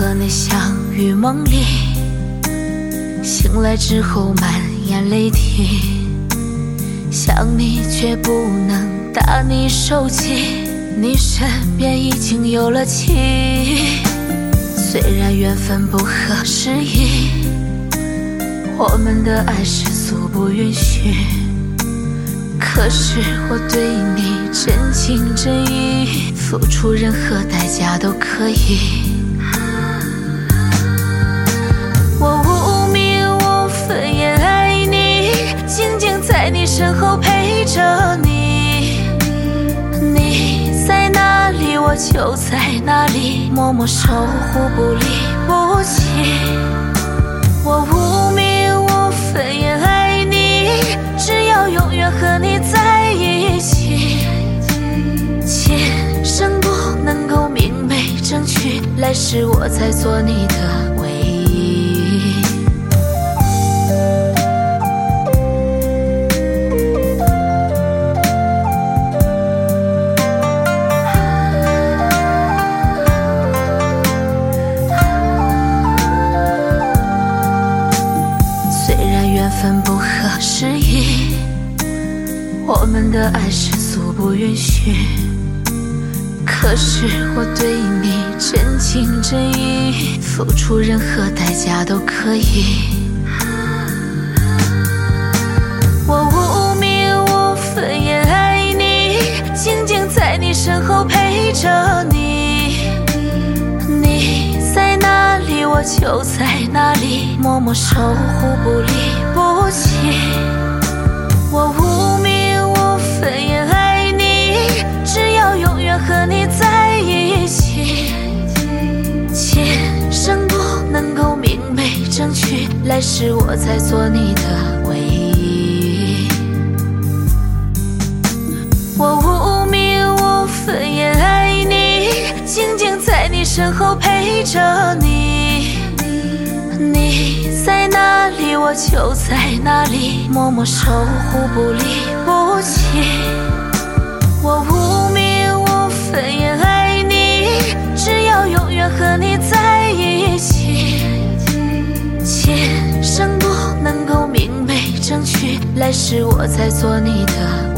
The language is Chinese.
和你相遇梦里，醒来之后满眼泪滴，想你却不能打你手机，你身边已经有了妻。虽然缘分不合时宜，我们的爱世俗不允许，可是我对你真情真意，付出任何代价都可以。我无名无分也爱你，静静在你身后陪着你，你在哪里我就在哪里，默默守护不离不弃。我无名无分也爱你，只要永远和你在一起，今生不能够明媒正娶，来世我再做你的唯一。虽然缘分不合时宜，我们的爱世俗不允许，可是我对你真情真意，付出任何代价都可以。我无名无分也爱你，静静在你身后陪着你，你在哪里我就在哪里，默默守护不离不弃。我无名无分也爱你，只要永远和你在一起，今生不能够明媒正娶，来世我再做你的唯一。我无名无分也爱你，静静在你身后陪着你，你在哪里我就在哪里，默默守护不离不弃。我无名无分也爱你，只要永远和你在一起，今生不能够明媒正娶，来世我再做你的